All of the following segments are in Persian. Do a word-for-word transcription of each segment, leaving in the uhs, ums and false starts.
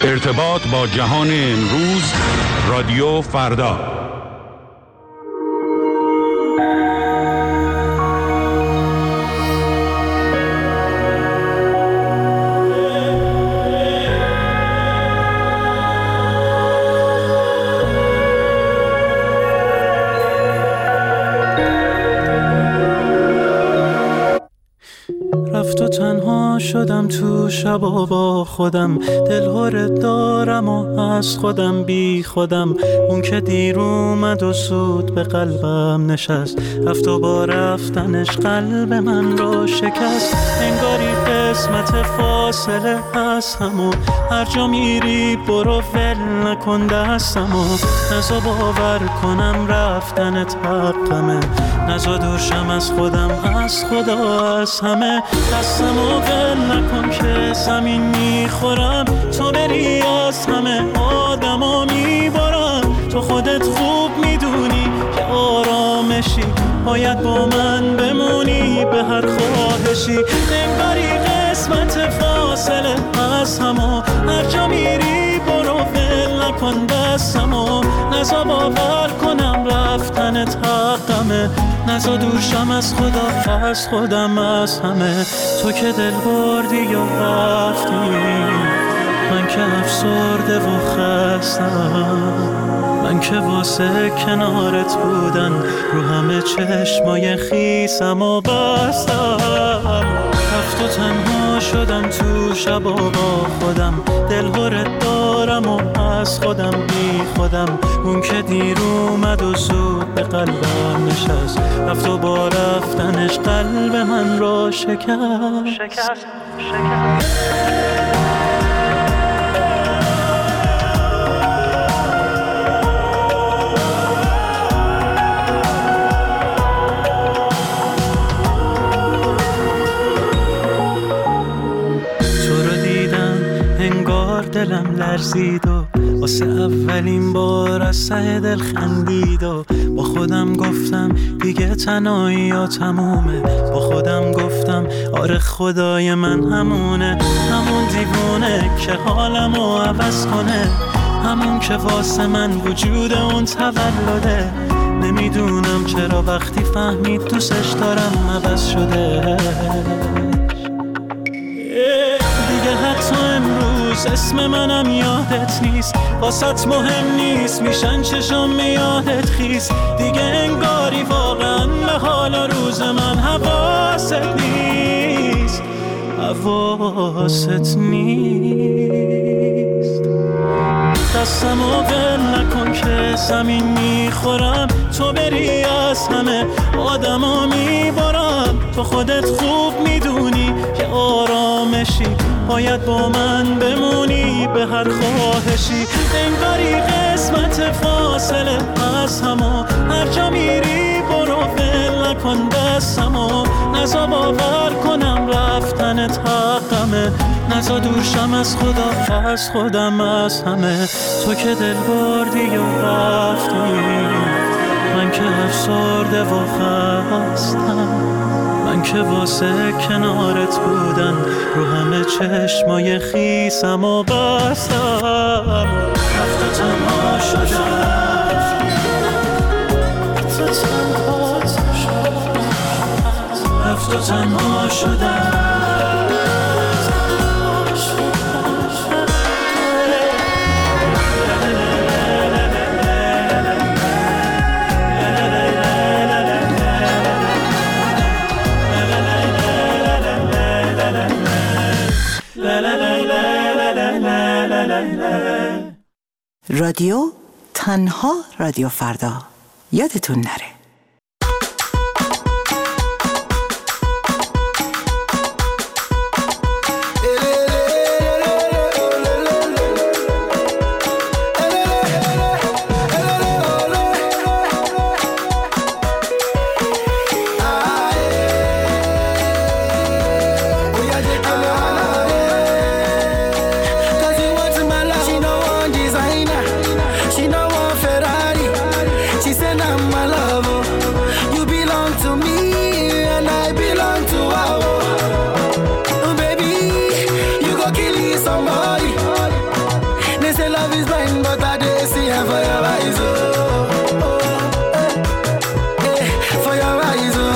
ارتباط با جهان امروز، رادیو فردا. رفت و تنها شدم تو شبا با خودم، دلهوره دارم و از خودم بی خودم. اون که دیر اومد و سود به قلبم نشست، رفت و با رفتنش قلب من رو شکست. انگاری قسمت فاصله از همو، هر جا میری برو ول نکن دستمو. نزا باور کنم رفتنت حقمه، نزا دورشم از خودم، از خدا، از همه. دستمو ول نکن که زمین میخورم، تو بری از همه آدما میبارم. تو خودت خوب میدونی که آرامشی، باید با من بمونی به هر خواهشی. انگاری قسمت فاصله از همو، هر جا میری برو ول نکن دستمو. نزا باور کنم رفتنت حقمه، نزا دورشم از خدا، از خودم، از همه. تو که دل بردی یا رفتی، من که افسرده و خستم. من که واسه کنارت بودن رو همه چشمای خیسم و بستم. رفت و تنها شدم تو شبا با خودم، دلهوره دارم و از خودم بی خودم. اون که دیر اومد و زود به قلبم نشست، رفت و با رفتنش قلب من رو شکست شکست شکست. دلم لرزید و واسه اولین بار از ته دل خندید و با خودم گفتم دیگه تنهایی یا تمومه. با خودم گفتم آره خدای من همونه، همون دیوونه که حالمو عوض کنه، همون که واسه من وجود اون تولده. نمیدونم چرا وقتی فهمید دوستش دارم عوض شده. دیگه حتی امروز اسم منم یادت نیست، واسط مهم نیست میشن چشم یادت خیز. دیگه انگاری واقعا به حال روز من حواست نیست، حواست نیست. دستمو ول نکن که زمین میخورم، تو بری از همه آدما میبارم. تو خودت خوب میدونی که آرامشی، باید با من بمونی به هر خواهشی. انگاری قسمت فاصله از همو، هر جا میری برو ول نکن دستمو. نزا باور کنم رفتنت حقمه، نزا دورشم از خدا، از خودم، از همه. تو که دل بردی و رفتی، من که افسرده و خستم. من که واسه کنارت بودن رو همه چشمای خیسم و بستم. رفت و تنها شدم، رفت و تنها شدم. رادیو تنها رادیو فردا، یادتون نره. She know one Ferrari. She said I'm my lover. they see her for your eyes, oh, oh, eh, eh, for your eyes, oh.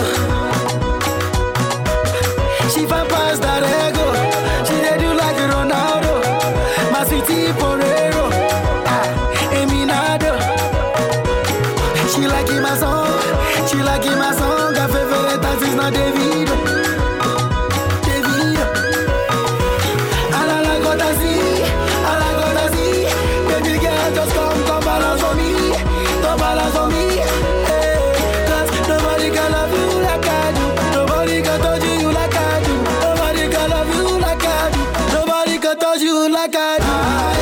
She fan past that ego, she dey do like Ronaldo, my sweetie Porero, ah, Eminado. She like in my song, she like in my song, her favorite dance is not Davido, Davido. And I like what I see, I like what I see, baby girl just come, come balance for me, come balance for me, hey, cause nobody can love you like I do, nobody can touch you like I do, nobody can love you like I do, nobody can touch you like I do.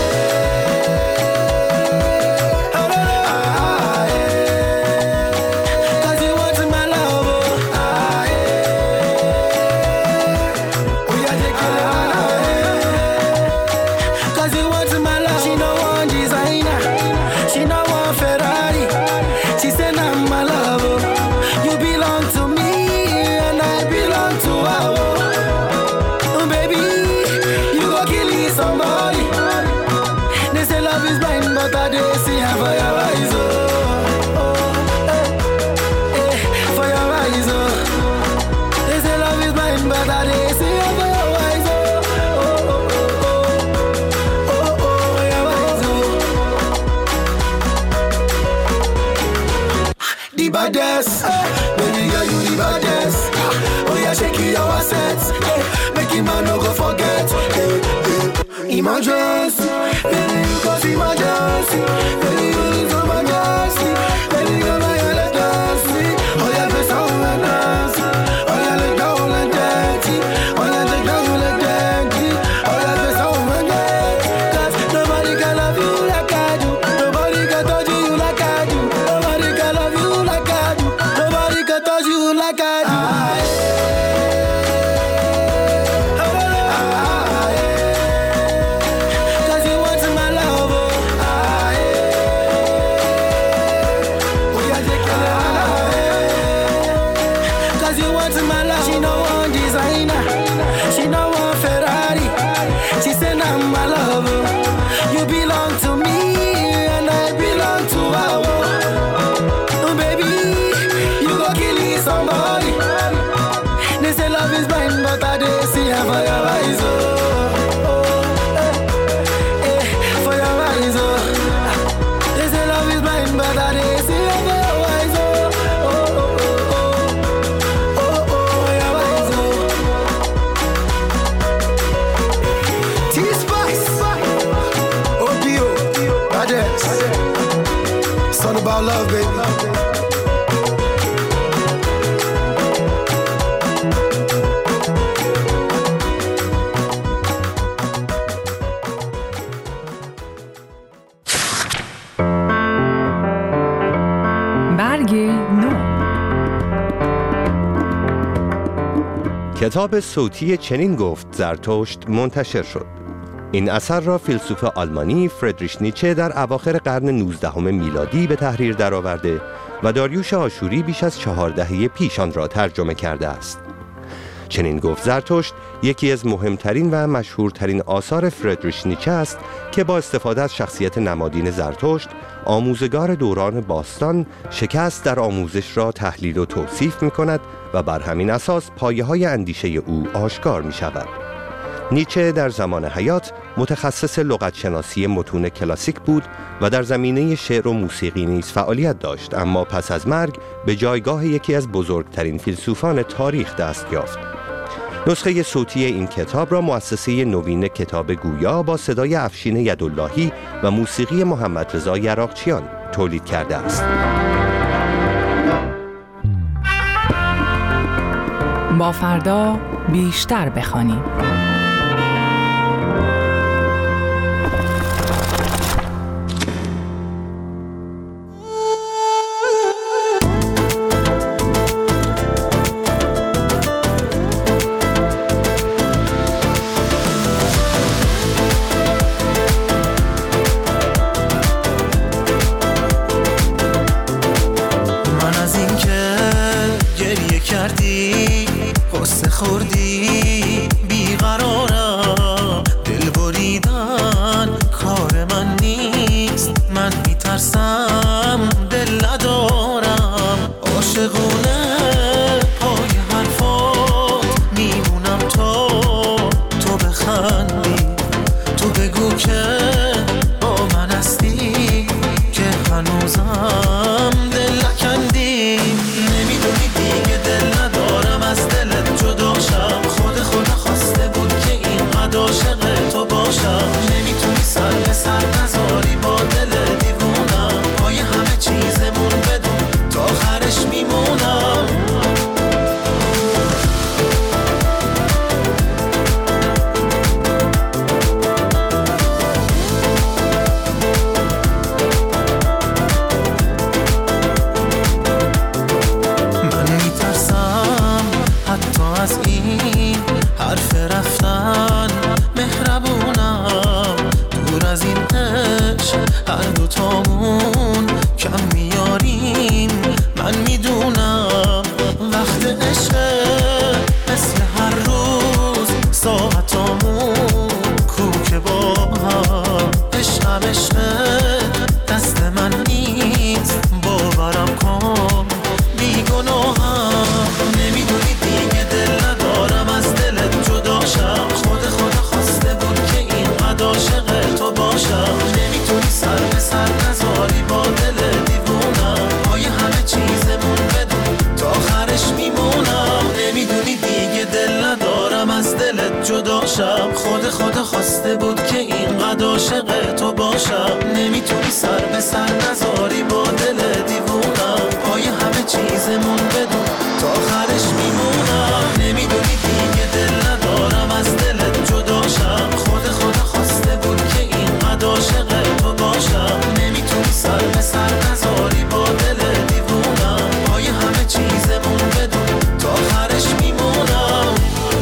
Baddest, baby girl, you the baddest. Oh yeah, shake your assets, make him man no go forget. Hey, hey. Emergency, baby, cause emergency, baby, you need some emergency, baby, you're my emergency. Oh yeah, please don't let dance. Oh yeah, let down like dirty. Oh yeah, let down like dirty. Oh yeah, please don't let dance. Cause nobody can love you like I do. Nobody can touch you like I do. Nobody can love you like I do. Nobody can touch you like I do. Ah, yeah. Oh, ah, yeah. Cause you want my love, oh. Ah, yeah. Oh, yeah, take your love. Ah, yeah. Cause you want my love. She no want designer, she no want Ferrari. She said I'm my love, oh. You belong to me and I belong to her, oh. Oh, baby, you go kill somebody. They say love is blind, but I did see her for your eyes, oh, oh, eh, eh, for your eyes, oh. They say love is blind, but I did see her for your eyes, oh, oh, oh, oh, oh, oh, for your eyes, oh. T-Spice, O P O, Baddest. It's all about love, baby. کتاب صوتی چنین گفت زرتشت منتشر شد. این اثر را فیلسوف آلمانی فردریش نیچه در اواخر قرن نوزدهم میلادی به تحریر درآورده و داریوش آشوری بیش از چهار دهه پیش آن را ترجمه کرده است. چنین گفت زرتشت یکی از مهمترین و مشهورترین آثار فردریش نیچه است که با استفاده از شخصیت نمادین زرتشت، آموزگار دوران باستان، شکست در آموزش را تحلیل و توصیف می کند و بر همین اساس پایه های اندیشه او آشکار می شود. نیچه در زمان حیات متخصص لغتشناسی متون کلاسیک بود و در زمینه شعر و موسیقی نیز فعالیت داشت، اما پس از مرگ به جایگاه یکی از بزرگترین فیلسوفان تاریخ دست یافت. نسخه صوتی این کتاب را مؤسسه نوین کتاب گویا با صدای افشین یداللهی و موسیقی محمد رضا یراقچیان تولید کرده است. با فردا بیشتر بخوانیم. خوردی بیقرارم، دل بریدن کار من نیست، من تو بگو که با من هستی که هنوزم دل نکندی. نمیدونی دیگه دل ندارم از دلت جدا شم. خود خدا خواسته بود که اینقدر عاشق تو باشم. نمیتونی سر به سر نذاری با دل دیوونم. پای همه چیزمون بدون تا آخرش میمونم. از این حرف رفتن مهربونم. دور از این عشق هر دوتامون کم میاریم. من میدونم وقت عشق مثل هر روز ساعتامون کوکه با هم. عشقم عشق دست من نیست باورم کن بیگناهم. نمیدونی دیگه دل ندارم از دلت جدا شم. خود خدا خواسته بود که اینقدر عاشق تو باشم. نمیتونی سر به سر نذاری با دل دیوونم. پای همه چیزمون بدون تا آخرش میمونم. نمیدونی دیگه دل ندارم از دلت جدا شم. خود خدا خواسته بود که اینقدر عاشق تو باشم. نمیتونی سر به سر نذاری با دل دیوونم. پای همه چیزمون بدون تا آخرش میمونم. نمیدونی دیگه دل ندارم از دلت جدا شم. خود خدا خواسته بود که اینقدر عاشق تو باشم. نمیتونی سر به سر نذاری با دل دیوونم. پای همه چیزمون بدون تا آخرش میمونم.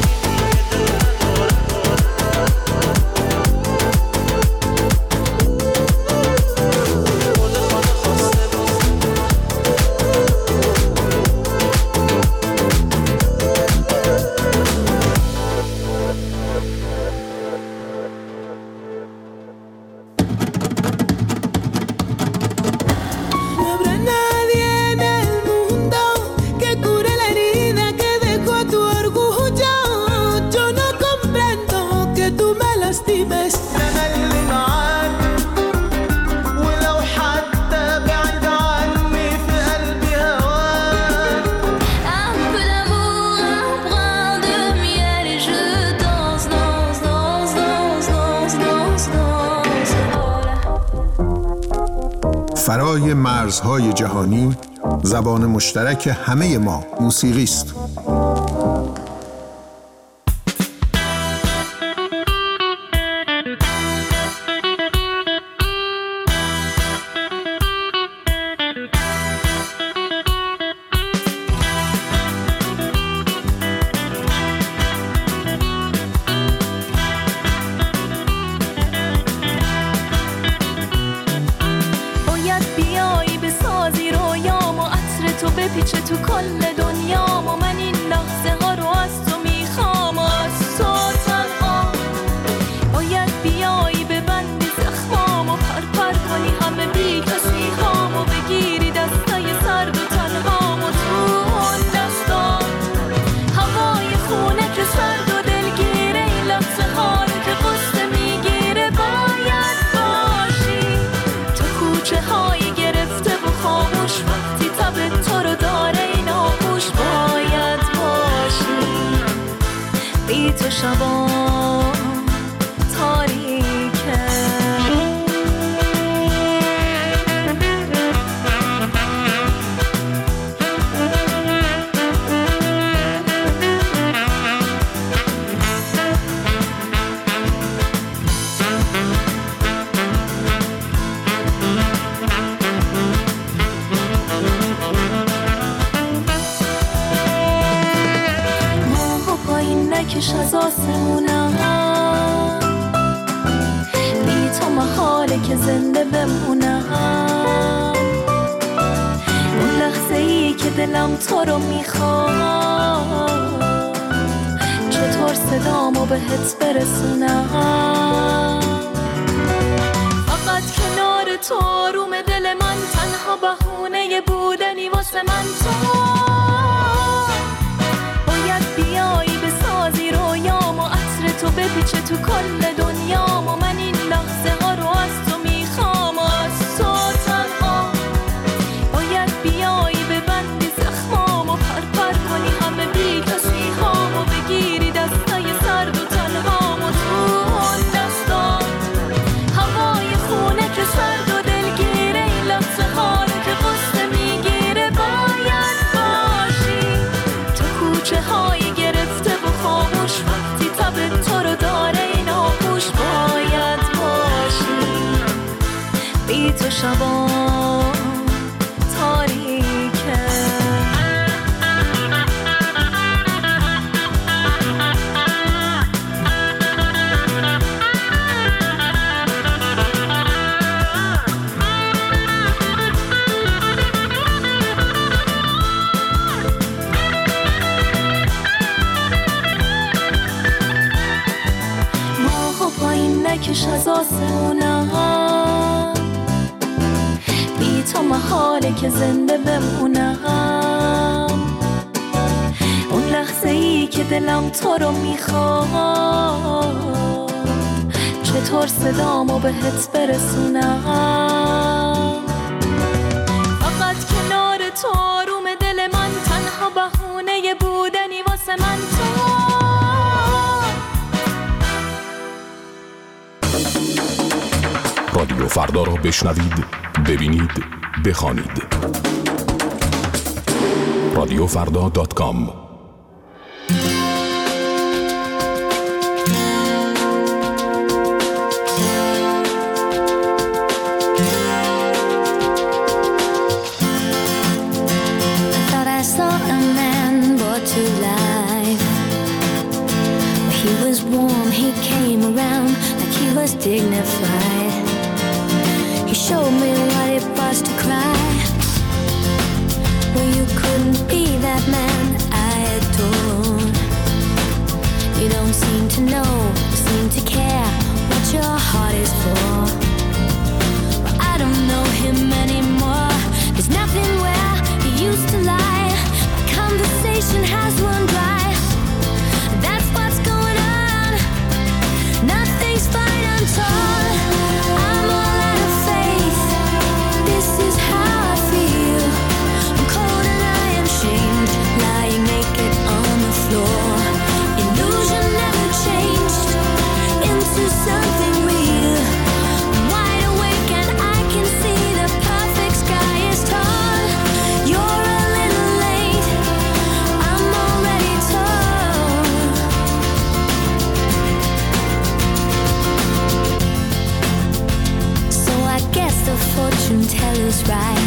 فرای مرزهای جهانی زبان مشترک همه ما موسیقی است. بپیچه تو کل دنیا و من این لحظه ها رو از تو میخوام. از تو تنها باید بیایی ببندی زخمام و پرپر کنی همه بی کسی هام و بگیری دستای سرد و تنهام و تو اون دستا هوای خونه که سرد و دلگیره. این لحظه ها رو که قصه میگیره باید باشی تو کوچه های گرفته و خاموش. وقتی تب تو رو داره این آغوش باید باشی. بی تو شبا تاریکه. نکش از آسمونم بی تو محاله که زنده بمونم. اون لحظه ای که دلم تو رو میخواد چطور صدامو بهت برسونم. فقط کنار تو آروم دل من تنها بهونه بودنی واسه من. تو باید بیایی بسازی رویام و عطر تو بپیچه تو کل دنیام و من بی تو شبا تاریکه. ماها پایین نکش از آسمونم، بی تو محاله که زنده بمونم. اون لحظه ای که دلم تو رو میخواد، چطور صدامو بهت برسونم. فقط کنار تو آروم دل من، تنها بهونه بودنی واسه من تو. رادیو فردا را بشنوید، ببینید، بخوانید. رادیو فردا دات کام. Dignified. He showed me what it was to cry. Well, you couldn't be that man I adored. You don't seem to know, seem to care what your heart is for. Well, I don't know him anymore. There's nothing where he used to lie. My conversation has run dry. That's what's going on. Nothing's fine, I'm told. I'm all out of faith. This is how I feel. I'm cold and I am shamed, lying naked on the floor. Illusion never changed into something real. I'm wide awake and I can see the perfect sky is tall. You're a little late, I'm already told. So I guess the fortune teller's right.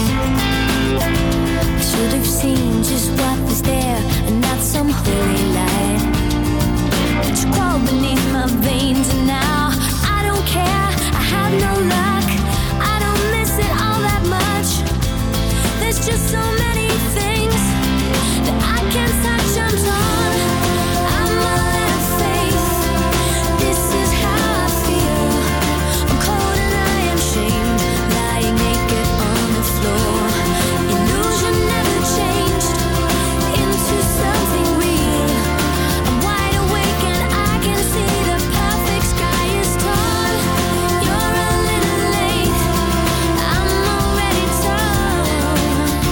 I should have seen just what was there and not some holy light. But you crawl beneath my veins and now I don't care, I have no luck. I don't miss it all that much. There's just so many things that I can't touch, I'm torn. I'm all out of faith. This is how I feel. I'm cold and I am shamed, lying naked on the floor. Illusion never changed into something real. I'm wide awake and I can see the perfect sky is tall. You're a little late, I'm already told.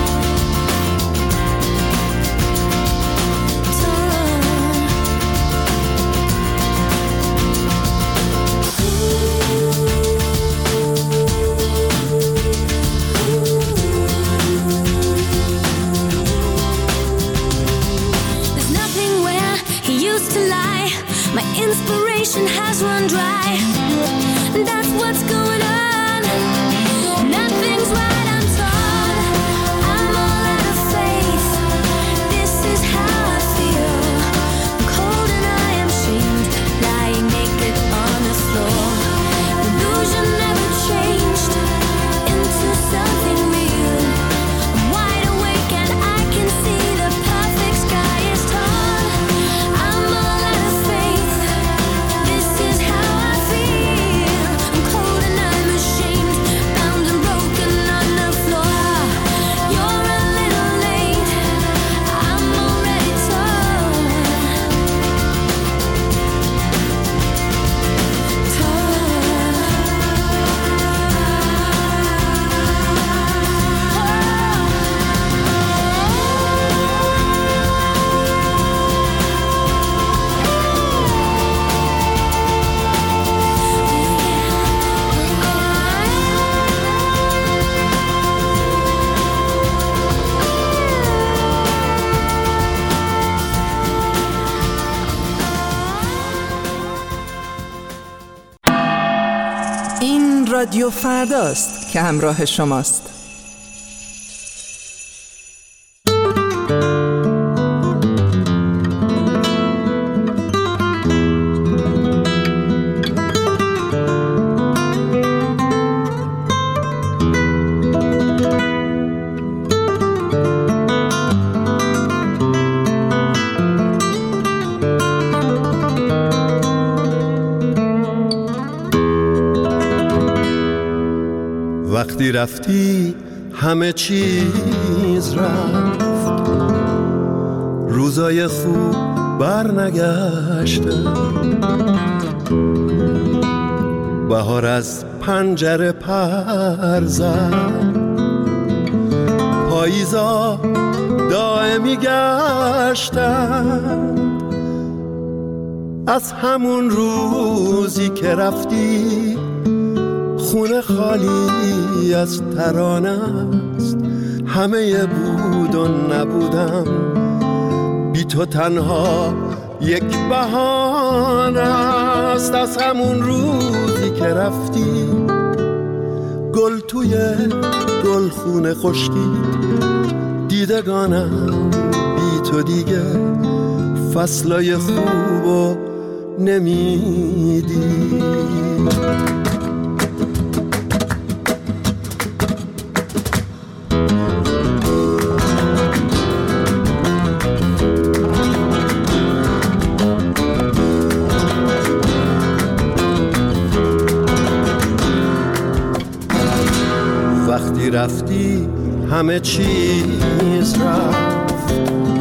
There's nothing where he used to lie. My inspiration has run dry. That's what's going on. Nothing's right, I'm told. I'm all out of faith. This is how I feel. I'm cold and I am shamed, lying naked on the floor. Illusion never changed into something real. I'm wide awake and I can see the perfect sky is tall. I'm all out of faith. This is how I feel. I'm cold and رادیو فرداست که همراه شماست. وقتی رفتی همه چیز رفت، روزای خوب برنگشتن، بهار از پنجره پر زد، پاییزا دائمی گشتن. از همون روزی که رفتی خونه خالی از ترانه است، همه بود و نبودم، بی تو تنها یک بهانه است. از همون روزی که رفتی گل توی گل خونه خشکید، دیدگانم بی تو دیگه فصلای خوبو نمیدید. وقتی رفتی همه چیز رفت،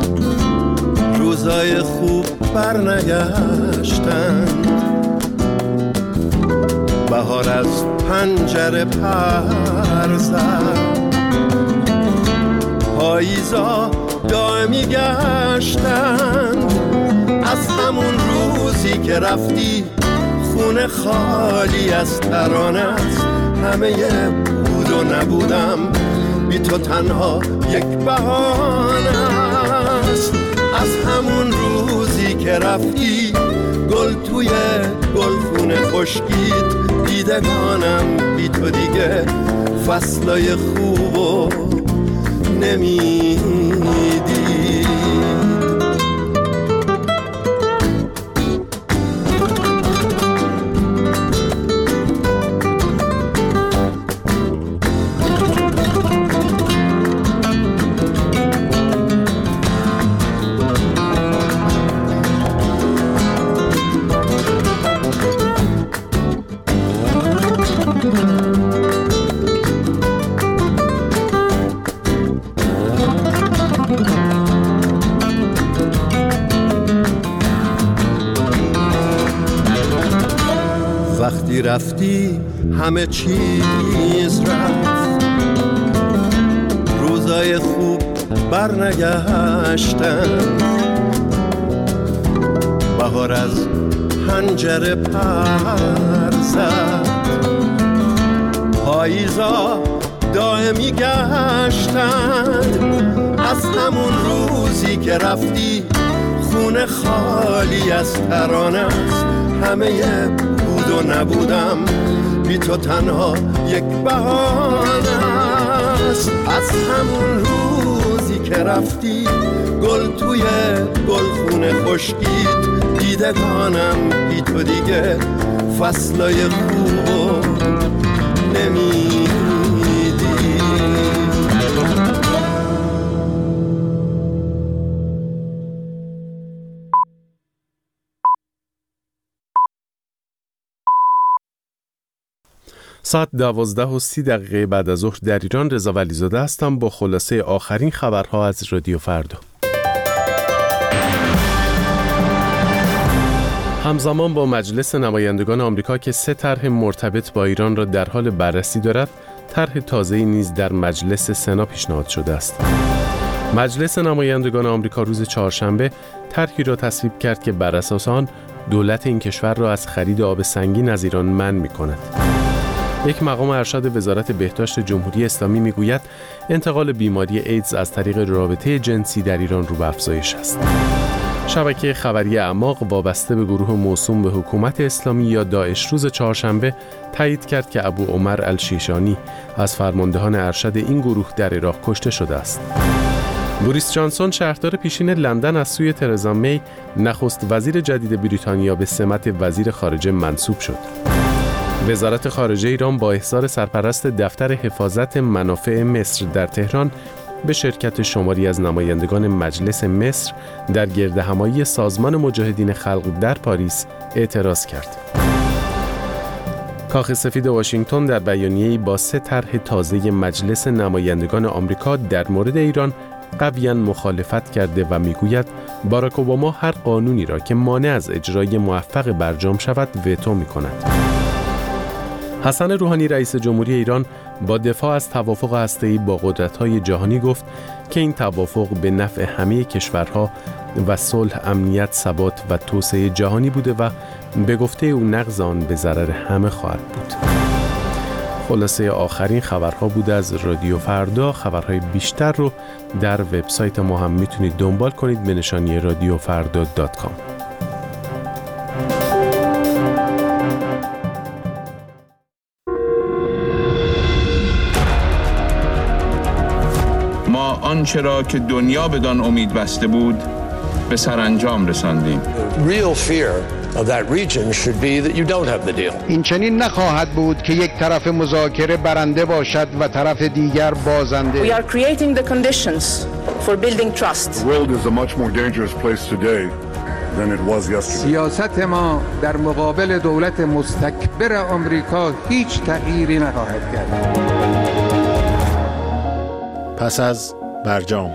روزای خوب برنگشتند، بهار از پنجره پر زد، پاییزا دائمی گشتند. از همون روزی که رفتی خونه خالی از ترانه است، همه بود و نبودم، بی تو تنها یک بهانه است. از همون روزی که رفتی گل توی گلخونه خشکید، دیدگانم بی تو دیگه فصلای خوبو نمیدید. وقتی رفتی همه چیز رفت، روزای خوب برنگشتن، بهار از پنجره پر زد، پاییزا دائمی گشتند. از همون روزی که رفتی خونه خالی از ترانه است، همه بود و نبودم، بی تو تنها یک بهانه است. از همون روزی که رفتی گل توی گلخونه خشکید، دیدگانم بی تو دیگه فصلای خوبو نمیدید. ساعت دوازده و سی دقیقه بعد از ظهر در ایران. رضا ولیزاده هستم با خلاصه آخرین خبرها از رادیو فردا. همزمان با مجلس نمایندگان آمریکا که سه طرح مرتبط با ایران را در حال بررسی دارد، طرح تازه‌ای نیز در مجلس سنا پیشنهاد شده است. مجلس نمایندگان آمریکا روز چهارشنبه طرحی را تصویب کرد که بر اساس آن دولت این کشور را از خرید آب سنگین از ایران منع می‌کند. یک مقام ارشد وزارت بهداشت جمهوری اسلامی میگوید انتقال بیماری ایدز از طریق رابطه جنسی در ایران رو به افزایش است. شبکه خبری اعماق وابسته به گروه موسوم به حکومت اسلامی یا داعش روز چهارشنبه تایید کرد که ابو عمر الشیشانی از فرماندهان ارشد این گروه در عراق کشته شده است. بوریس جانسون شهردار پیشین لندن از سوی ترزا می نخست وزیر جدید بریتانیا به سمت وزیر خارجه منصوب شد. وزارت خارجه ایران با احضار سرپرست دفتر حفاظت منافع مصر در تهران به شرکت شماری از نمایندگان مجلس مصر در گردهمایی سازمان مجاهدین خلق در پاریس اعتراض کرد. کاخ سفید واشنگتن در بیانیه‌ای با سه طرح تازه مجلس نمایندگان آمریکا در مورد ایران قویاً مخالفت کرده و میگوید باراک اوباما هر قانونی را که مانع از اجرای موفق برجام شود وتو می‌کند. حسن روحانی رئیس جمهوری ایران با دفاع از توافق هسته‌ای با قدرت‌های جهانی گفت که این توافق به نفع همه کشورها و صلح، امنیت، ثبات و توسعه جهانی بوده و به گفته او نقض آن به ضرر همه خواهد بود. خلاصه آخرین خبرها بوده از رادیو فردا. خبرهای بیشتر رو در وبسایت ما هم میتونید دنبال کنید به نشانی رادیو فردا دات کام. ما آنچه را که دنیا بدان امید بسته بود به سرانجام رساندیم. Real fear of that region should be that you don't have the deal. این چنین نخواهد بود که یک طرف مذاکره برنده باشد و طرف دیگر بازنده. We are creating the conditions for building trust. The world is a much more dangerous place today than it was yesterday. سیاست ما در مقابل دولت مستکبر آمریکا هیچ تغییری نخواهد کرد. پس از برجام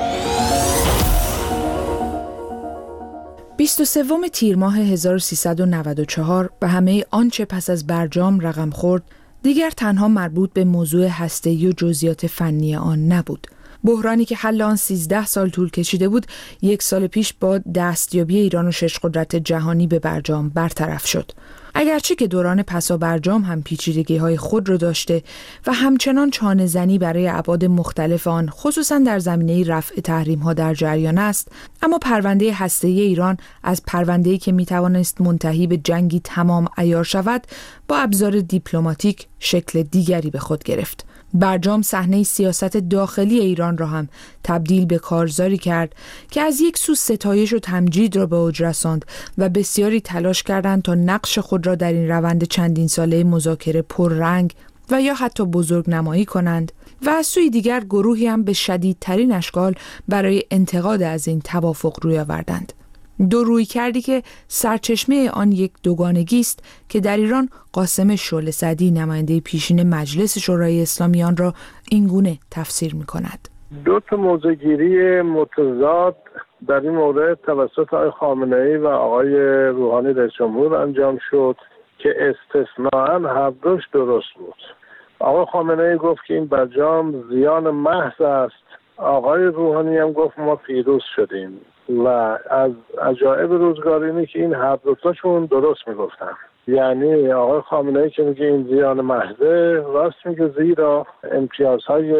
بیست و سوم تیر ماه هزار و سیصد و نود و چهار و همه آنچه پس از برجام رقم خورد دیگر تنها مربوط به موضوع هسته‌ای و جزئیات فنی آن نبود. بحرانی که حل آن سیزده سال طول کشیده بود یک سال پیش با دستیابی ایران و شش قدرت جهانی به برجام برطرف شد. اگرچه که دوران پسا برجام هم پیچیدگی‌های خود را داشته و همچنان چانه زنی برای ابعاد مختلف آن خصوصا در زمینه رفع تحریم‌ها در جریان است، اما پرونده هسته‌ای ایران از پرونده‌ای که می‌توانست منتهی به جنگی تمام عیار شود با ابزار دیپلماتیک شکل دیگری به خود گرفت. برجام صحنه سیاست داخلی ایران را هم تبدیل به کارزاری کرد که از یک سو ستایش و تمجید را به اوج رساند و بسیاری تلاش کردند تا نقش خود را در این روند چندین ساله مذاکره پررنگ و یا حتی بزرگ نمایی کنند و از سوی دیگر گروهی هم به شدیدترین اشکال برای انتقاد از این توافق روی آوردند. دو روی کردی که سرچشمه آن یک دوگانگی است که در ایران قاسم شعله‌صدی نماینده پیشین مجلس شورای اسلامی آن را اینگونه تفسیر می کند. دو تا موضع‌گیری متضاد در این مورد توسط آقای خامنه‌ای و آقای روحانی رئیس جمهور انجام شد که استثناءً هر دوش درست بود. آقای خامنه‌ای گفت که این برجام زیان محض است. آقای روحانی هم گفت ما پیروز شدیم و از عجایب روزگار اینه که این هر دوتاشون درست میگفتن. یعنی آقای خامنه‌ای که میگه این زیان محضه راست میگه، زیرا امتیازهای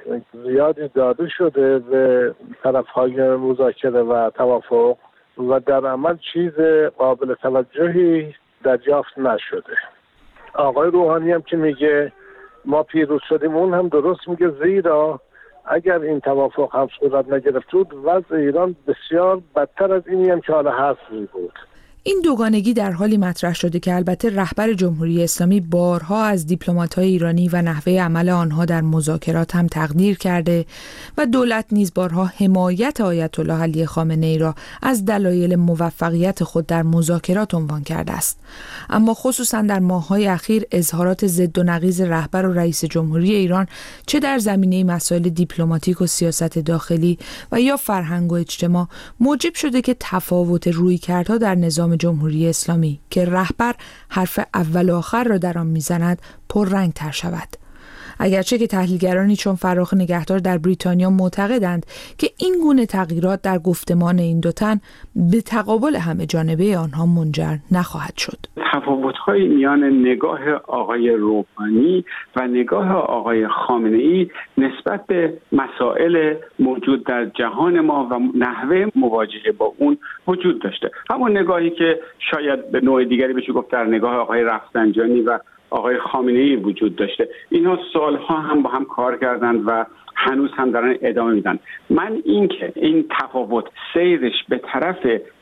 زیادی داده شده به طرفهای مذاکره و توافق و در عمل چیز قابل توجهی دریافت نشده. آقای روحانی هم که میگه ما پیروز شدیم اون هم درست میگه، زیرا اگر این توافق هم صورت نگرفت بود وضع ایران بسیار بدتر از اینی هم که حالا هست بود. این دوگانگی در حالی مطرح شده که البته رهبر جمهوری اسلامی بارها از دیپلمات‌های ایرانی و نحوه عمل آنها در مذاکرات هم تقدیر کرده و دولت نیز بارها حمایت آیت الله علی خامنه‌ای را از دلایل موفقیت خود در مذاکرات عنوان کرده است. اما خصوصا در ماه‌های اخیر اظهارات ضد و نقیض رهبر و رئیس جمهوری ایران چه در زمینه مسائل دیپلماتیک و سیاست داخلی و یا فرهنگ و اجتماع موجب شده که تفاوت رویکردها در نظام جمهوری اسلامی که رهبر حرف اول و آخر را در آن میزند پررنگ تر شود. اگرچه که تحلیلگرانی چون فراخ نگهدار در بریتانیا معتقدند که این گونه تغییرات در گفتمان این دو تن به تقابل همه جانبه آنها منجر نخواهد شد. تفاوت‌های میان نگاه آقای روحانی و نگاه آقای خامنه‌ای نسبت به مسائل موجود در جهان ما و نحوه مواجهه با اون وجود داشته. همون نگاهی که شاید به نوع دیگری بشه گفت در نگاه آقای رفسنجانی و آقای خامنه‌ای وجود داشته. اینها سالها هم با هم کار کردند و هنوز هم دارن ادامه میدن. من این که این تفاوت سیرش به طرف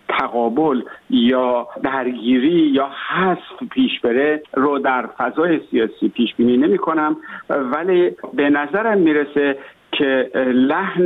تقابل یا درگیری یا حذف پیش بره رو در فضای سیاسی پیش بینی نمی کنم، ولی به نظرم میرسه که لحن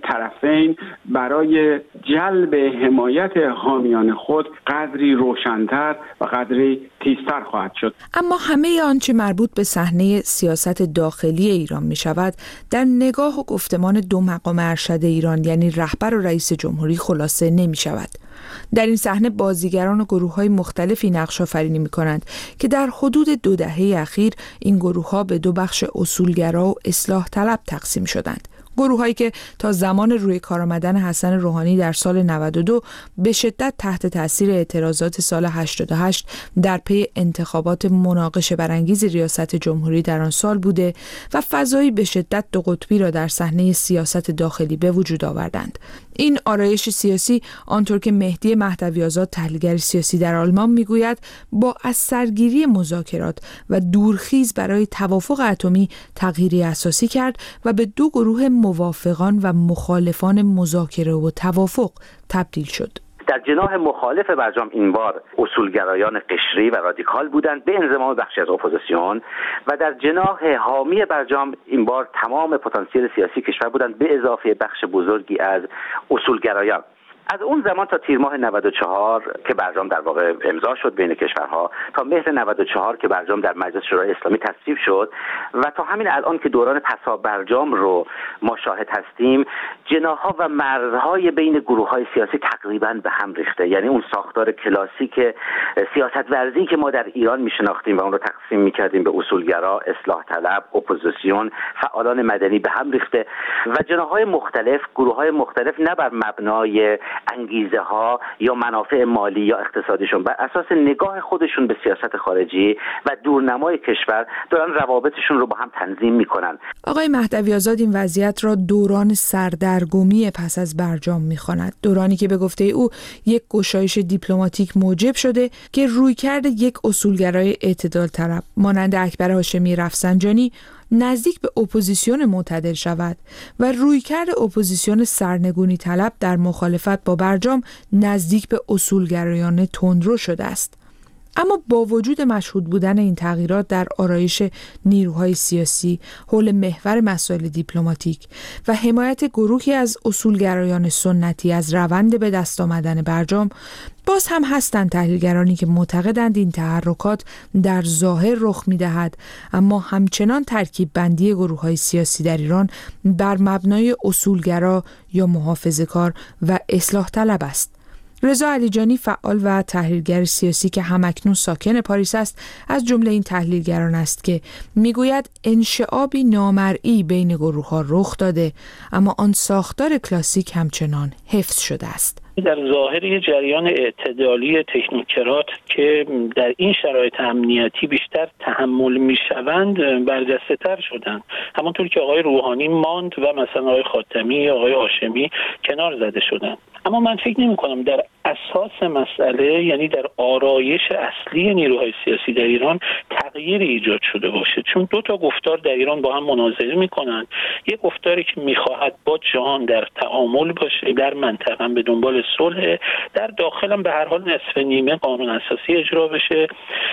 طرفین برای جلب حمایت حامیان خود قدری روشن‌تر و قدری تیزتر خواهد شد. اما همه آنچه مربوط به صحنه سیاست داخلی ایران می شود در نگاه و گفتمان دو مقام ارشد ایران یعنی رهبر و رئیس جمهوری خلاصه نمی شود. در این صحنه بازیگران و گروه‌های مختلفی نقش آفرینی می‌کنند که در حدود دو دهه اخیر این گروه‌ها به دو بخش اصولگرا و اصلاح طلب تقسیم شدند. گروه‌هایی که تا زمان روی کار آمدن حسن روحانی در سال نود و دو به شدت تحت تاثیر اعتراضات سال هشتاد و هشت در پی انتخابات مناقشه برانگیز ریاست جمهوری در آن سال بوده و فضایی به شدت دو قطبی را در صحنه سیاست داخلی به وجود آوردند. این آرایش سیاسی آنطور که مهدی مهدوی آزاد تحلیلگر سیاسی در آلمان میگوید با از سرگیری مذاکرات و دورخیز برای توافق اتمی تغییری اساسی کرد و به دو گروه موافقان و مخالفان مذاکره و توافق تبدیل شد. در جناح مخالف برجام این بار اصولگرایان قشری و رادیکال بودند به انضمام بخشی از اپوزیسیون و در جناح حامی برجام این بار تمام پتانسیل سیاسی کشور بودند به اضافه بخش بزرگی از اصولگرایان. از اون زمان تا تیر ماه نود و چهار که برجام در واقع امضا شد بین کشورها تا مهر نود و چهار که برجام در مجلس شورای اسلامی تصویب شد و تا همین الان که دوران پسا برجام رو ما شاهد هستیم، جناح‌ها و مرزهای بین گروه‌های سیاسی تقریباً به هم ریخته. یعنی اون ساختار کلاسیک سیاست ورزی که ما در ایران میشناختیم و اون رو تقسیم می‌کردیم به اصولگرا، اصلاح طلب، اپوزیسیون، فعالان مدنی به هم ریخته و جناح‌های مختلف، گروه‌های مختلف نه بر مبنای انگیزه ها یا منافع مالی یا اقتصادیشون بر اساس نگاه خودشون به سیاست خارجی و دورنمای کشور دارن روابطشون رو با هم تنظیم میکنن. آقای مهدوی آزاد این وضعیت را دوران سردرگمی پس از برجام میخواند، دورانی که به گفته او یک گشایش دیپلماتیک موجب شده که رویکرد یک اصولگرای اعتدال طلب مانند اکبر هاشمی رفسنجانی نزدیک به اپوزیسیون معتدل شود و رویکرد اپوزیسیون سرنگونی طلب در مخالفت با برجام نزدیک به اصولگرایان تندرو شده است. اما با وجود مشهود بودن این تغییرات در آرایش نیروهای سیاسی حول محور مسائل دیپلماتیک و حمایت گروهی از اصولگرایان سنتی از روند به دست آمدن برجام، باز هم هستند تحلیلگرانی که معتقدند این تحرکات در ظاهر رخ می‌دهد اما همچنان ترکیب بندی گروه‌های سیاسی در ایران بر مبنای اصولگرا یا محافظه‌کار و اصلاح طلب است. رضا علیجانی فعال و تحلیلگر سیاسی که همکنون ساکن پاریس است از جمله این تحلیلگران است که میگوید انشعابی نامرئی بین گروه‌ها رخ داده اما آن ساختار کلاسیک همچنان حفظ شده است. در ظاهر یه جریان اعتدالی تکنوکرات که در این شرایط امنیتی بیشتر تحمل میشوند برجسته تر شدن، همونطور که آقای روحانی ماند و مثلا آقای خاتمی، آقای هاشمی کنار زده شدن. اما من فکر نمی کنم در اساس مسئله، یعنی در آرایش اصلی نیروهای سیاسی در ایران تغییری ایجاد شده باشه، چون دو تا گفتار در ایران با هم مناظره میکنن. یک گفتاری که میخواهد با جهان در تعامل باشه، در منطقه به دنبال صلح، در داخل هم به هر حال نصف نیمه قانون اساسی اجرا بشه،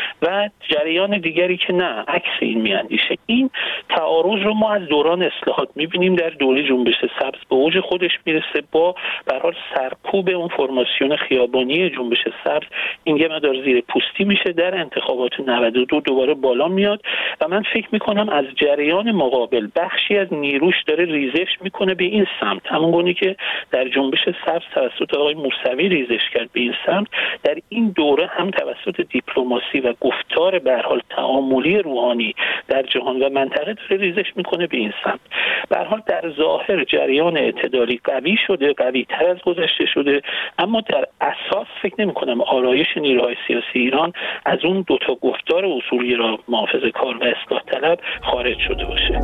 و جریان دیگری که نه، عکس این میاندیشه. این تعارض رو ما از دوران اصلاحات میبینیم. در دوره جنبش سبز به اوج خودش میرسه، با به هر حال سرکوب اون فرماسیون خیابانی جنبش سبز این یه مقدار زیر پوستی میشه، در انتخابات نود و دو دوباره بالا میاد و من فکر میکنم از جریان مقابل بخشی از نیروش داره ریزش میکنه به این سمت، همون گونه که در جنبش سبز توسط آقای موسوی ریزش کرد به این سمت. در این دوره هم توسط دیپلماسی و گفتار به هر حال تعاملی روحانی در جهان و منطقه داره ریزش میکنه به این سمت. به هر حال در ظاهر جریان اعتدالی قوی شده، قوی تر از گذشته شده، اما در اساس فکر نمی کنم آرایش نیروهای سیاسی ایران از اون دوتا گفتار اصولگرا، محافظه‌کار و اصلاح طلب خارج شده باشه.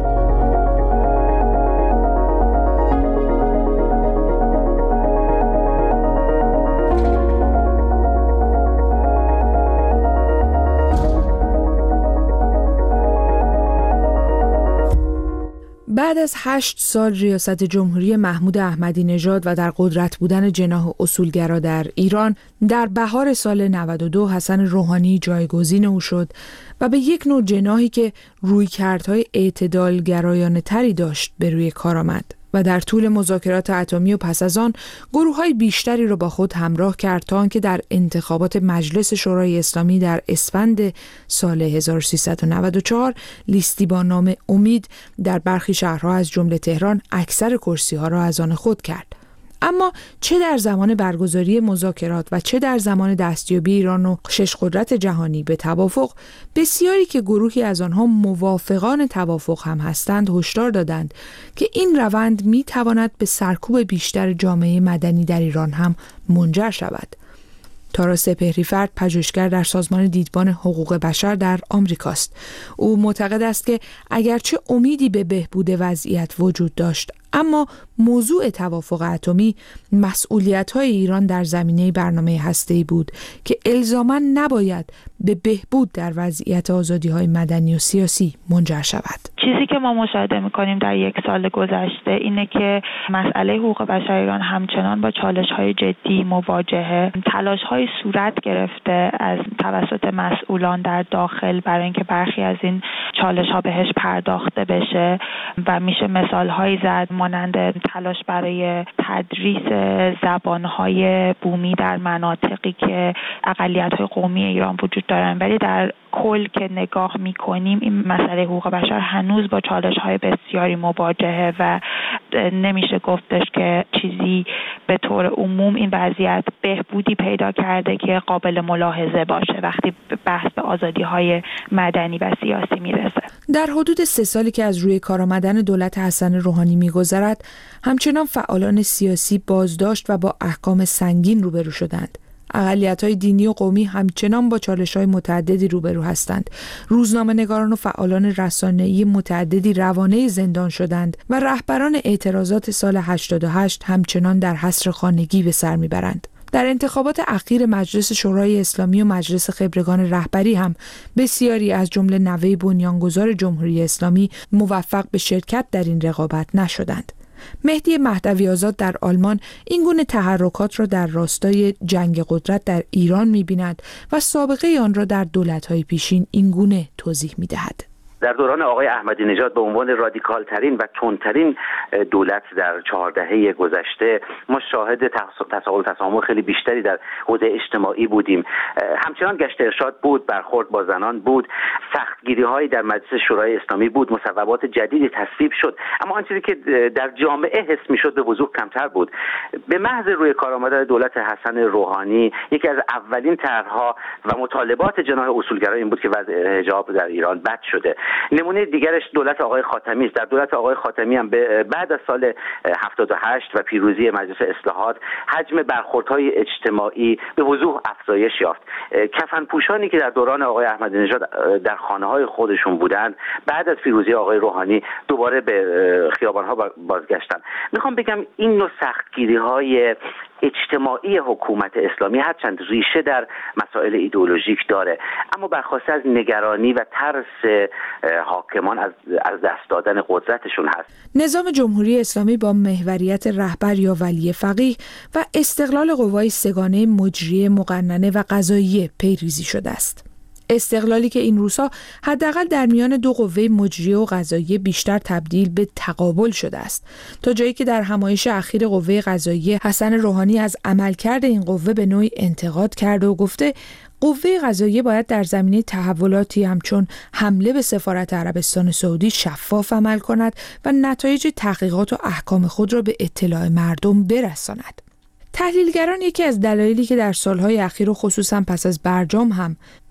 بعد از هشت سال ریاست جمهوری محمود احمدی نژاد و در قدرت بودن جناح اصولگرا در ایران، در بهار سال نود و دو حسن روحانی جایگزین او شد و به یک نوع جناحی که رویکردهای اعتدال گرایانه تری داشت به روی کار آمد و در طول مذاکرات اتمی و پس از آن گروه‌های بیشتری را با خود همراه کرد تا آنکه در انتخابات مجلس شورای اسلامی در اسفند سال هزار و سیصد و نود و چهار لیستی با نام امید در برخی شهرها از جمله تهران اکثر کرسی‌ها را از آن خود کرد. اما چه در زمان برگزاری مذاکرات و چه در زمان دستیابی ایران و شش قدرت جهانی به توافق، بسیاری که گروهی از آنها موافقان توافق هم هستند هشدار دادند که این روند می تواند به سرکوب بیشتر جامعه مدنی در ایران هم منجر شود. تارا سپهری‌فرد، پژوهشگر در سازمان دیدبان حقوق بشر در آمریکاست. او معتقد است که اگرچه امیدی به بهبود وضعیت وجود داشت، اما موضوع توافق اتمی مسئولیت‌های ایران در زمینه برنامه هسته‌ای بود که الزاماً نباید به بهبود در وضعیت آزادی‌های مدنی و سیاسی منجر شود. چیزی که ما مشاهده می‌کنیم در یک سال گذشته اینه که مسئله حقوق بشر ایران همچنان با چالش‌های جدی مواجهه. تلاش‌های صورت گرفته از توسط مسئولان در داخل برای اینکه برخی از این چالش‌ها بهش پرداخته بشه و میشه مثال‌هایی زد مانند تلاش برای تدریس زبان‌های بومی در مناطقی که اقلیت‌های قومی ایران وجود دارن، ولی در کل که نگاه می‌کنیم این مسئله حقوق بشر هنوز با چالش‌های بسیاری مواجهه و نمیشه گفتش که چیزی به طور عموم این وضعیت بهبودی پیدا کرده که قابل ملاحظه باشه وقتی بحث به آزادی‌های مدنی و سیاسی میرسه. در حدود سه سالی که از روی کار آمدن دولت حسن روحانی می‌گذرد، همچنان فعالان سیاسی بازداشت و با احکام سنگین روبرو شدند. اقلیت‌های دینی و قومی همچنان با چالش‌های متعددی روبرو هستند. روزنامه‌نگاران و فعالان رسانه‌ای متعددی روانه زندان شدند و رهبران اعتراضات سال هشتاد و هشت همچنان در حصر خانگی به سر می‌برند. در انتخابات اخیر مجلس شورای اسلامی و مجلس خبرگان رهبری هم بسیاری از جمله نوه بنیانگذار جمهوری اسلامی موفق به شرکت در این رقابت نشدند. مهدی مهدوی آزاد در آلمان این گونه تحرکات را در راستای جنگ قدرت در ایران می‌بیند و سابقه آن را در دولت‌های پیشین این گونه توضیح می‌دهد. در دوران آقای احمدی نژاد به عنوان رادیکال ترین و تندترین دولت در چهار دهه گذشته ما شاهد تساهل تسامح خیلی بیشتری در حوزه اجتماعی بودیم. همچنان گشت ارشاد بود، برخورد با زنان بود، سختگیری‌هایی در مجلس شورای اسلامی بود، مصوبات جدیدی تصویب شد، اما آن چیزی که در جامعه حس می‌شد به وضوح کمتر بود. به محض روی کار آمدن دولت حسن روحانی یکی از اولین طرح‌ها و مطالبات جناح اصولگرا این بود که وضع حجاب در ایران بد شده. نمونه دیگرش دولت آقای خاتمی است. در دولت آقای خاتمی هم بعد از سال هفتاد و هشت و پیروزی مجلس اصلاحات حجم برخوردهای اجتماعی به وضوح افزایش یافت. کفنپوشانی که در دوران آقای احمدی نژاد در خانه‌های خودشون بودند بعد از پیروزی آقای روحانی دوباره به خیابان‌ها بازگشتن. میخوام بگم این نوع سختگیری‌های اجتماعی حکومت اسلامی هرچند ریشه در مسائل ایدئولوژیک داره، اما برخواسته از نگرانی و ترس حاکمان از از دست دادن قدرتشون هست. نظام جمهوری اسلامی با محوریت رهبر یا ولی فقیه و استقلال قوای سگانه مجریه، مقننه و قضاییه پیریزی شده است. استقلالی که این روزها حداقل در میان دو قوه مجریه و قضاییه بیشتر تبدیل به تقابل شده است، تا جایی که در همایش اخیر قوه قضاییه حسن روحانی از عملکرد این قوه به نوعی انتقاد کرده و گفته قوه قضاییه باید در زمینه تحولاتی همچون حمله به سفارت عربستان سعودی شفاف عمل کند و نتایج تحقیقات و احکام خود را به اطلاع مردم برساند. تحلیلگران یکی از دلایلی که در سالهای اخیر و خصوصا پس از برجام هم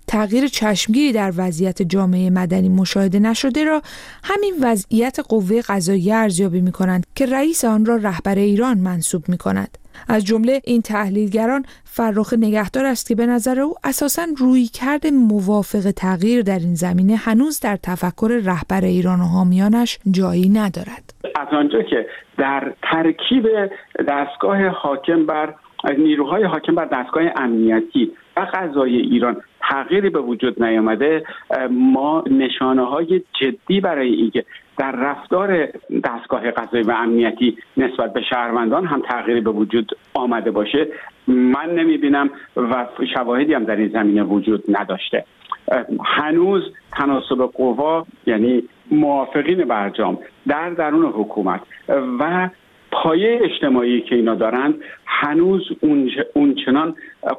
تغییر چشمگیری در وضعیت جامعه مدنی مشاهده نشده را همین وضعیت قوه قضاییه ارزیابی می‌کنند که رئیس آن را رهبر ایران منصوب می‌کند. از جمله این تحلیلگران فرخ نگهدار است که به نظر او اساساً رویکرد موافق تغییر در این زمینه هنوز در تفکر رهبر ایران و حامیانش جایی ندارد. از آنجا که در ترکیب دستگاه حاکم بر نیروهای حاکم بر دستگاه امنیتی و قضایی ایران تغییری به وجود نیامده، ما نشانه‌های جدی برای اینکه در رفتار دستگاه قضایی و امنیتی نسبت به شهروندان هم تغییری به وجود آمده باشه من نمی‌بینم و شواهدی هم در این زمینه وجود نداشته. هنوز تناسب قوا، یعنی موافقین برجام در درون حکومت و پایه اجتماعی که اینا دارند، هنوز اونچنان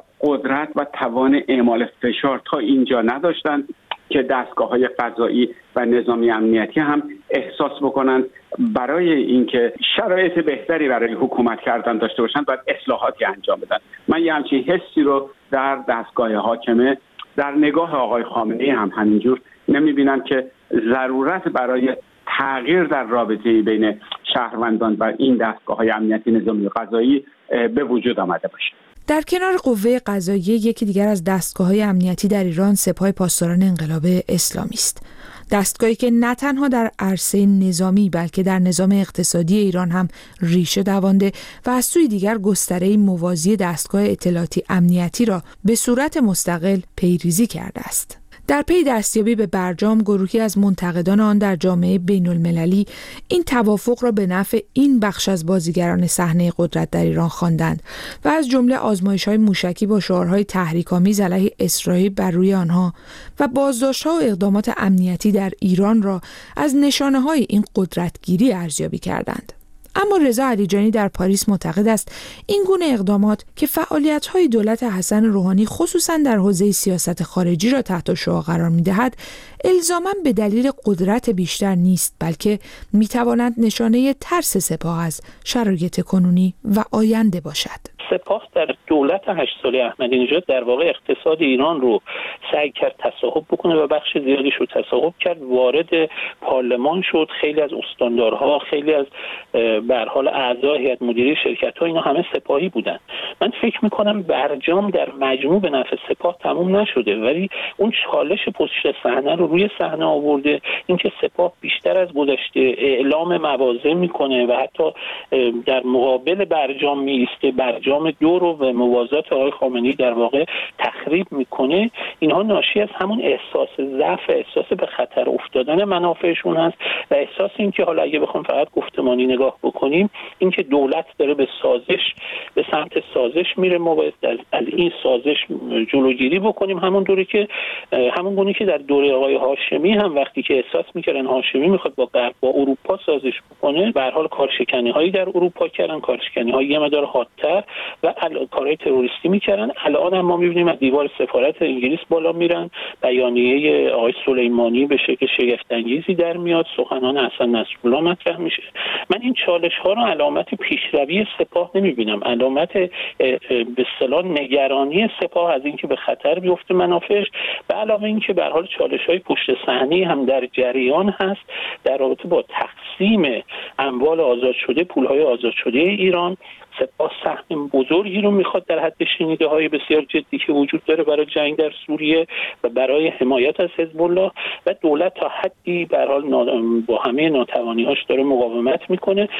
قدرت و توان اعمال فشار تا اینجا نداشتند که دستگاه‌های قضایی و نظامی امنیتی هم احساس بکنند برای اینکه شرایط بهتری برای حکومت کردن داشته باشند باید اصلاحاتی انجام بدن. من یه همچین حسی رو در دستگاه حاکمه در نگاه آقای خامنه‌ای هم همینجور نمی‌بینم که ضرورت برای تغییر در رابطه بین شهروندان و این دستگاه‌های امنیتی نظامی و قضایی به وجود آمده باشه. در کنار قوه قضاییه یکی دیگر از دستگاه‌های امنیتی در ایران سپاه پاسداران انقلاب اسلامی است. دستگاهی که نه تنها در عرصه نظامی بلکه در نظام اقتصادی ایران هم ریشه دوانده و از سوی دیگر گستره موازی دستگاه اطلاعاتی امنیتی را به صورت مستقل پیریزی کرده است. در پی دستیابی به برجام، گروهی از منتقدان آن در جامعه بین المللی این توافق را به نفع این بخش از بازیگران صحنه قدرت در ایران خواندند و از جمله آزمایش‌های موشکی با شعارهای تحریک‌آمیز علیه اسرائیل بر روی آنها و بازداشت‌ها و اقدامات امنیتی در ایران را از نشانه‌های این قدرتگیری ارزیابی کردند. اما رضا علیجانی در پاریس معتقد است این گونه اقدامات که فعالیت‌های دولت حسن روحانی خصوصاً در حوزه سیاست خارجی را تحت شعاع قرار می‌دهد، الزاماً به دلیل قدرت بیشتر نیست، بلکه می‌توانند نشانه ترس سپاه از شرایط کنونی و آینده باشد. سپاه در دولت هشت ساله احمدی نژاد در واقع اقتصاد ایران رو سعی کرد تصاحب بکنه و بخش زیادیش رو تصاحب کرد، وارد پارلمان شد. خیلی از استاندارها، خیلی از به هر حال اعضای هیئت مدیره شرکت‌ها اینا همه سپاهی بودن. من فکر می‌کنم برجام در مجموع به نفع سپاه تموم نشده، ولی اون چالش پشت صحنه رو روی صحنه آورده، اینکه سپاه بیشتر از گذشته اعلام مواضع میکنه و حتی در مقابل برجام میسته، برجام دو رو و موازات آقای خامنه‌ای در واقع تخریب میکنه. اینها ناشی از همون احساس ضعف، احساس به خطر افتادن منافعشون هست و احساس این که حالا اگه بخوام فقط گفتمانی نگاه بکنیم، اینکه دولت داره به سازش، به سمت سازش میره، ما باید از این سازش جلوگیری بکنیم. همون دوره که همون گونه که در دوره آقای هاشمی هم وقتی که احساس میکردن هاشمی میخواد با غرب، با اروپا سازش بکنه، به هر حال کارشکنی هایی در اروپا کردن، کارشکنی هایی یه مقدار حادتر و کارهای تروریستی میکردن. الان هم ما میبینیم از دیوار سفارت انگلیس بالا میرن، بیانیه آقای سلیمانی به شکل شگفت انگیزی در میاد، سخنان حسن نصرالله مطرح میشه. من این چالش ها رو علامت پیشروی سپاه نمیبینم، علامت به اصطلاح نگرانی سپاه از اینکه به خطر بیفته منافعش، به علاوه اینکه به هر حال چالش های پشت صحنه هم در جریان هست در رابطه با تقسیم اموال آزاد شده، پول های آزاد شده ایران. سپاه سهم بزرگی رو میخواد در حد شنیده های بسیار جدی که وجود داره برای جنگ در سوریه و برای حمایت از حزب الله، و دولت تا حدی به هر حال با همه ناتوانی‌هاش داره مقاومت میکنه.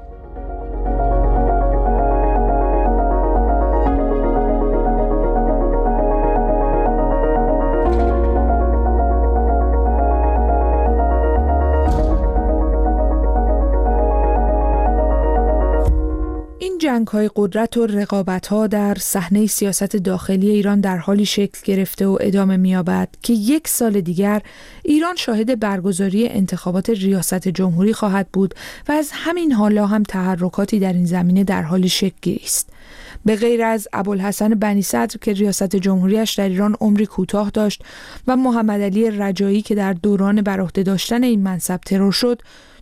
جنگ‌های قدرت و رقابت‌ها در صحنه سیاست داخلی ایران در حالی شکل گرفته و ادامه می‌یابد که یک سال دیگر ایران شاهد برگزاری انتخابات ریاست جمهوری خواهد بود و از همین حالا هم تحرکاتی در این زمینه در حال شکل‌گیری است. به غیر از ابوالحسن بنی صدر که ریاست جمهوریش در ایران عمری کوتاه داشت و محمد علی رجایی که در دوران بر عهده داشتن این منصب ترور شد،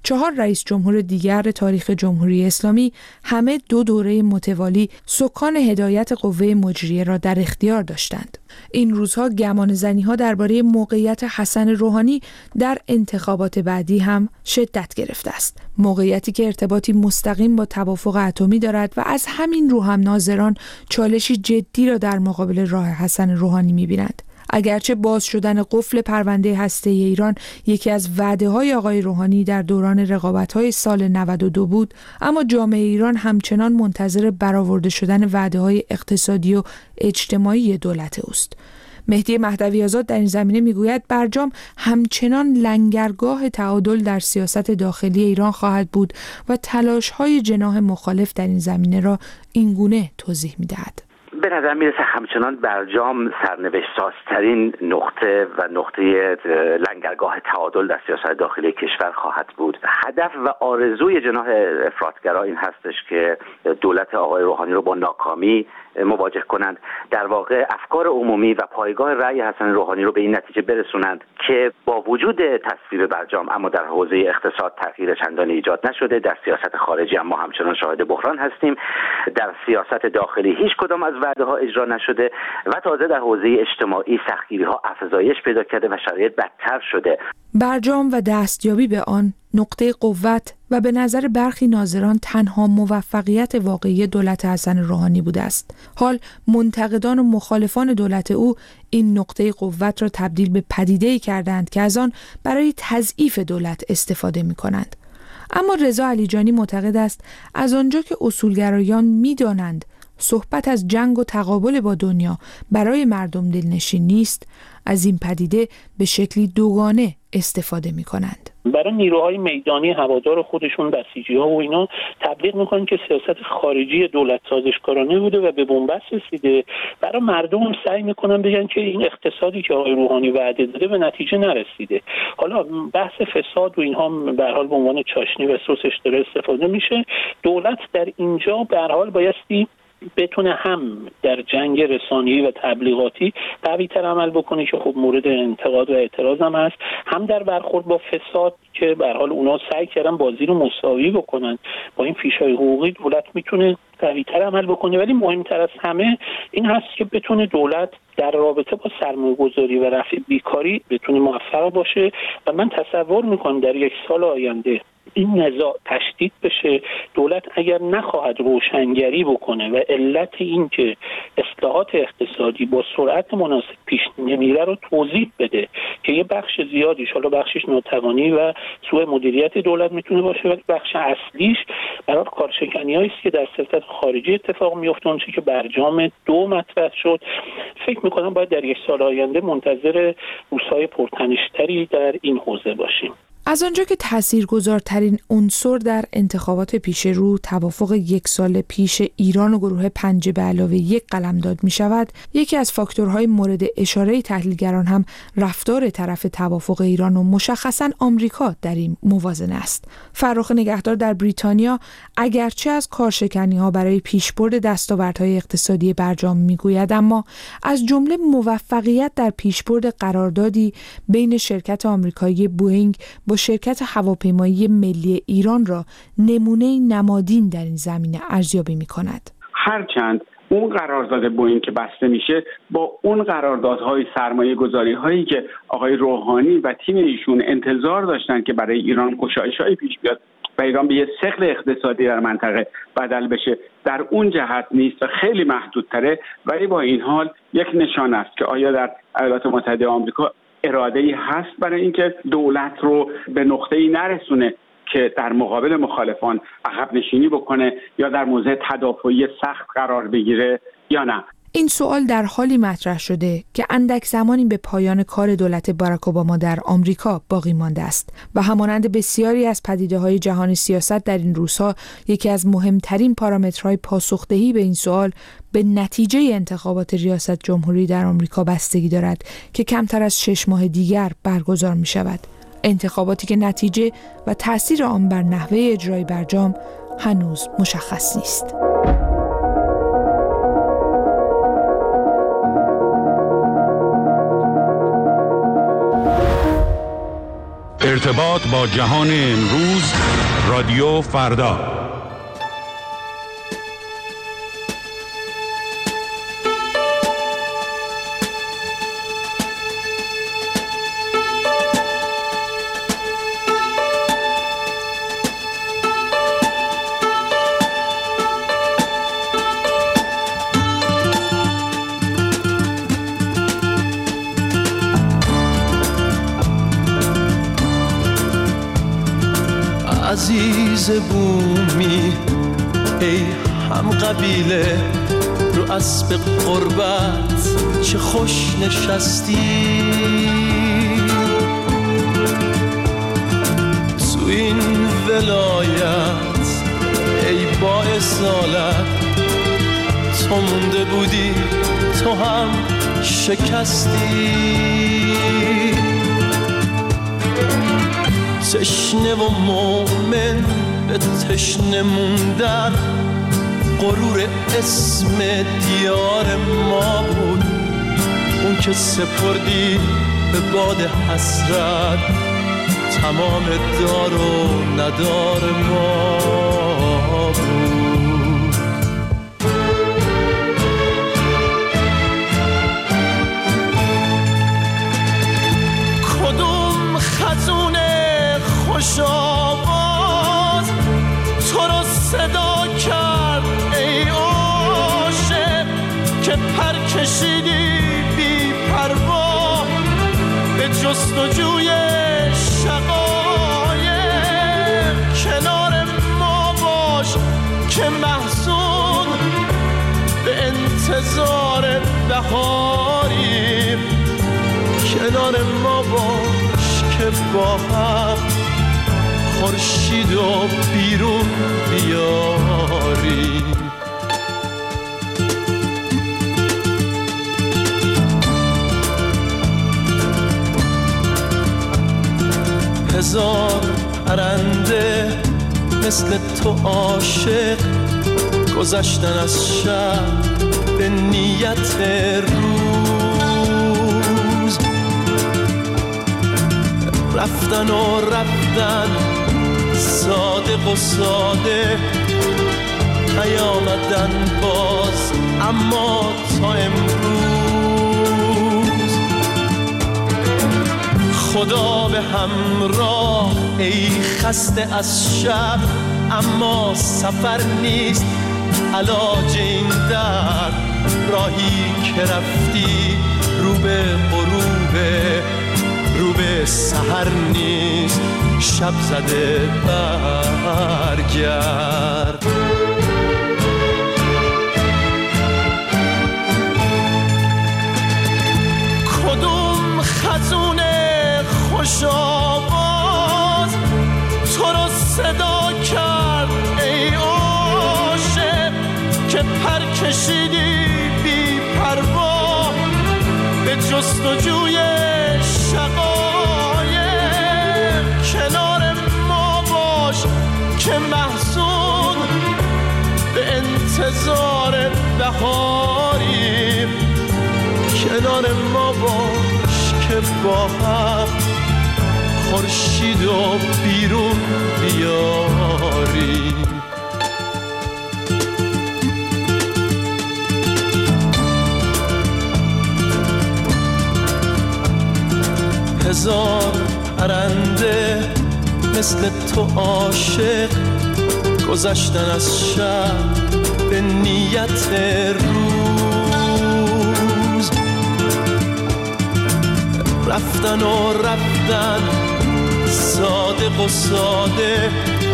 چهار رئیس جمهور دیگر تاریخ جمهوری اسلامی همه دو دوره متوالی سکان هدایت قوه مجریه را در اختیار داشتند. این روزها گمانه‌زنی‌ها درباره موقعیت حسن روحانی در انتخابات بعدی هم شدت گرفته است. موقعیتی که ارتباطی مستقیم با توافق اتمی دارد و از همین رو هم ناظران چالشی جدی را در مقابل راه حسن روحانی می‌بینند. اگرچه باز شدن قفل پرونده هسته‌ای ایران یکی از وعده‌های آقای روحانی در دوران رقابت‌های سال نود و دو بود، اما جامعه ایران همچنان منتظر برآورده شدن وعده‌های اقتصادی و اجتماعی دولت اوست. مهدی مهدوی آزاد در این زمینه میگوید برجام همچنان لنگرگاه تعادل در سیاست داخلی ایران خواهد بود و تلاش‌های جناح مخالف در این زمینه را اینگونه توضیح می‌دهد. به نظر میرسه همچنان برجام سرنوشت سازترین نقطه و نقطه لنگرگاه تعادل در سیاست داخلی کشور خواهد بود. هدف و آرزوی جناح افراطگرا این هستش که دولت آقای روحانی رو با ناکامی مواجه کنند، در واقع افکار عمومی و پایگاه رأی حسن روحانی رو به این نتیجه برسونند که با وجود تصویب برجام اما در حوزه اقتصاد تغییر چندانی ایجاد نشده، در سیاست خارجی اما همچنان شاهد بحران هستیم، در سیاست داخلی هیچ کدام از وعده ها اجرا نشده و تازه در حوزه اجتماعی سختگیری ها افزایش پیدا کرده و شرایط بدتر شده. برجام و دستیابی به آن نقطه قوت و به نظر برخی ناظران تنها موفقیت واقعی دولت حسن روحانی بوده است. حال منتقدان و مخالفان دولت او این نقطه قوت را تبدیل به پدیده‌ای کردند که از آن برای تضعیف دولت استفاده می‌کنند. اما رضا علیجانی معتقد است از آنجا که اصولگرایان می‌دانند صحبت از جنگ و تقابل با دنیا برای مردم دلنشین نیست، از این پدیده به شکلی دوگانه استفاده می کنند. برای نیروهای میدانی هوادار خودشون بسیجی‌ها و اینا تبلیغ میکنن که سیاست خارجی دولت سازشکارانه بوده و به بنبست رسیده. برای مردم هم سعی میکنن بگن که این اقتصادی که آقای روحانی وعده داده به نتیجه نرسیده. حالا بحث فساد و اینها به هر حال به عنوان چاشنی و سسش داره استفاده میشه. دولت در اینجا به هر حال بایستی بتونه هم در جنگ رسانه‌ای و تبلیغاتی قوی‌تر عمل بکنه که خب مورد انتقاد و اعتراض هم هست، هم در برخورد با فساد که به هر حال اونا سعی کردن بازی رو مساوی بکنن با این فیش‌های حقوقی، دولت میتونه قوی‌تر عمل بکنه. ولی مهمتر از همه این هست که بتونه دولت در رابطه با سرمایه‌گذاری و رفع بیکاری بتونه موفق باشه و من تصور میکنم در یک سال آینده این نزاع تشدید بشه. دولت اگر نخواهد روشنگری بکنه و علت این که اصلاحات اقتصادی با سرعت مناسب پیش نمیره رو توضیح بده که یه بخش زیادیش، حالا بخشش ناتوانی و سوء مدیریت دولت میتونه باشه، ولی بخش اصلیش برای کارشکنی‌هایی است که در سیاست خارجی اتفاق میفته، اون چیزی که برجام دو مطرح شد. فکر میکنم باید در یک سال آینده منتظر روزهای پرتنش‌تری در این حوزه باشیم. از آنجا که تاثیرگذارترین عنصر در انتخابات پیش رو توافق یک سال پیش ایران و گروه پنج به علاوه یک قلمداد می شود، یکی از فاکتورهای مورد اشاره تحلیلگران هم رفتار طرف توافق ایران و مشخصاً آمریکا در این موازنه است. فرخ نگهدار در بریتانیا اگرچه از کارشکنی‌ها برای پیشبرد دستاوردهای اقتصادی برجام میگوید، اما از جمله موفقیت در پیشبرد قراردادی بین شرکت آمریکایی بوئینگ با شرکت هواپیمایی ملی ایران را نمونه نمادین در این زمینه ارزیابی می‌کند. هرچند اون قرارداد بوئینگ که بسته میشه با اون قراردادهای سرمایه گذاری هایی که آقای روحانی و تیم ایشون انتظار داشتن که برای ایران گشایش‌های پیش بیاد و ایران به یه ثقل اقتصادی در منطقه بدل بشه، در اون جهت نیست و خیلی محدودتره، ولی با این حال یک نشان است که آیا در ایالات متحده آمریکا اراده‌ای هست برای اینکه دولت رو به نقطه‌ای نرسونه که در مقابل مخالفان عقب نشینی بکنه یا در موضع تدافعی سخت قرار بگیره یا نه. این سوال در حالی مطرح شده که اندک زمانی به پایان کار دولت باراک اوباما در آمریکا باقی مانده است و همانند بسیاری از پدیده‌های جهان سیاست در این روزها یکی از مهمترین پارامترهای پاسخدهی به این سوال به نتیجه انتخابات ریاست جمهوری در آمریکا بستگی دارد که کمتر از شش ماه دیگر برگزار می شود. انتخاباتی که نتیجه و تأثیر آن بر نحوه اجرای برجام هنوز مشخص نیست. ارتباط با جهان امروز، رادیو فردا. عزیز بومی ای هم قبیله، رو اسب قربت چه خوش نشستی. تو این ولایت ای با اصالت، تو مونده بودی تو هم شکستی. تشنه و مومن به تشنه موندن، غرور اسم دیار ما بود. اون که سپردی به باد حسرت، تمام دار و ندار ما بود. کدوم خزونه خوش آواز تو رو صدا کرد ای عاشق، که پر کشیدی بی پروا به جستجوی شقایق. کنار ما باش که محزون به انتظار بهاریم، کنار ما باش که با هم خورشید و بیرون بیاری. هزار پرنده مثل تو عاشق، گذشتن از شب به نیت روز. رفتن و رفتن صادق و ساده، نیامدن باز اما تا امروز. خدا به همراه ای خسته از شب، اما سفر نیست علاج این درد. راهی که رفتی رو به غروبه، رو به سحر نیست شب زده برگرد. کدوم خزونه خوش آواز تو رو صدا کرد ای عاشق، که پر کشیدی بی پروا به جستجوی شقایق. کنار ما باش که محزون به انتظار بهاریم، کنار ما باش که با هم خورشید و بیرون بیاریم. هزار پرنده مثل تو عاشق، گذشتن از شب به نیت روز. رفتن و رفتن صادق و ساده،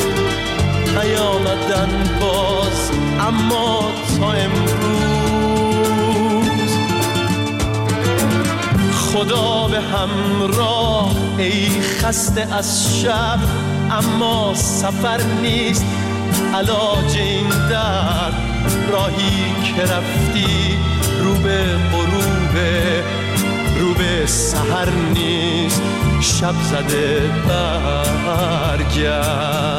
نیامدن باز اما تا امروز. خدا به همراه ای خسته از شب، اما سفر نیست علاج این درد. راهی که رفتی رو به غروبه، رو به سحر نیست شب زده برگرد.